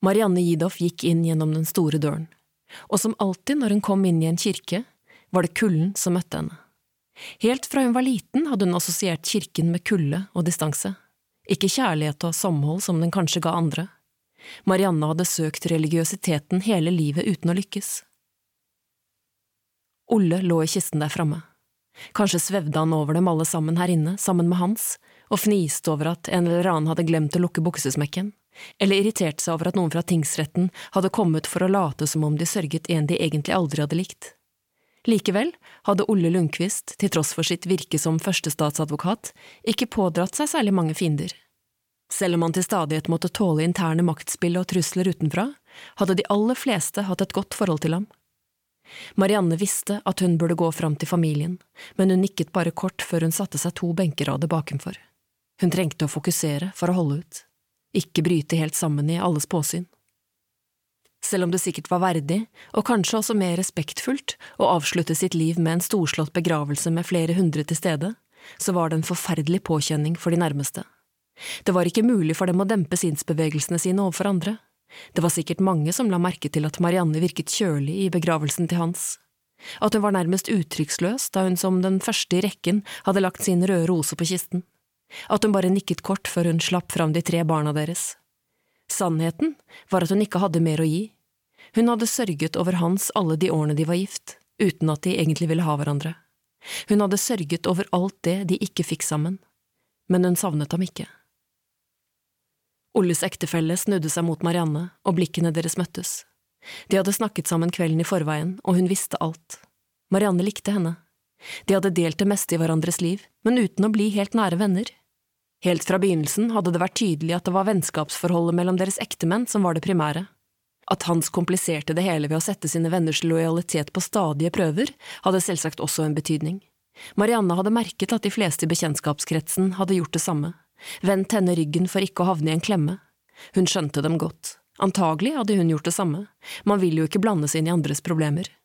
Marianne Gidoff gikk inn gjennom den store døren, og som alltid når hun kom inn i en kirke, var det kulden som møtte henne. Helt fra hun var liten hadde hun assosiert kirken med kulde og distanse, ikke kjærlighet og samhold som den kanskje ga andre. Marianne hadde søkt religiøsiteten hele livet uten å lykkes. Olle lå i kisten der framme. Kanskje svevde han over dem alle sammen her inne, sammen med Hans, og fniste over at en eller annen hadde glemt å lukke buksesmekken, eller irriterte seg over at noen fra tingsretten hadde kommet for å late som om de sørget en de egentlig aldri hadde likt. Likevel hadde Olle Lundqvist, til tross for sitt virke som førstestatsadvokat, ikke pådratt seg særlig mange fiender. Selv om han til stadighet måtte tåle interne maktspill og trusler utenfra, hadde de aller fleste hatt et godt forhold til ham. Marianne visste at hun burde gå fram til familien, men hun nikket bare kort før hun satte seg 2 benkerader bakenfor. Hun trengte å fokusere for å holde ut, ikke bryte helt sammen i alles påsyn. Selv om det sikkert var verdig, og kanskje også mer respektfullt, å avslutte sitt liv med en storslått begravelse med flere hundre til stede, så var det en forferdelig påkjenning for de nærmeste. Det var ikke mulig for dem å dempe sinnsbevegelsene sine overfor andre. Det var sikkert mange som la merke til at Marianne virket kjølig i begravelsen til Hans. At hun var nærmest uttrykksløs da hun som den første i rekken hadde lagt sin røde rose på kisten. At hun bare nikket kort før hun slapp fram de 3 barna deres. Sannheten var at hun ikke hadde mer å gi. Hun hadde sørget over Hans alle de årene de var gift, uten at de egentlig ville ha hverandre. Hun hadde sørget over alt det de ikke fikk sammen. Men hun savnet ham ikke. Olles ektefelle snudde seg mot Marianne, og blikkene deres møttes. De hadde snakket sammen kvelden i forveien, og hun visste alt. Marianne likte henne. De hadde delt det meste i hverandres liv, men uten å bli helt nære venner. Helt fra begynnelsen hadde det vært tydelig at det var vennskapsforholdet mellom deres ektemenn som var det primære. At Hans kompliserte det hele ved å sette sine venners lojalitet på stadige prøver, hadde selvsagt også en betydning. Marianne hadde merket at de fleste i bekjentskapskretsen hadde gjort det samme. Vendt henne ryggen for ikke å havne i en klemme. Hun skjønte dem godt. Antagelig hadde hun gjort det samme. Man vil jo ikke blande seg inn i andres problemer.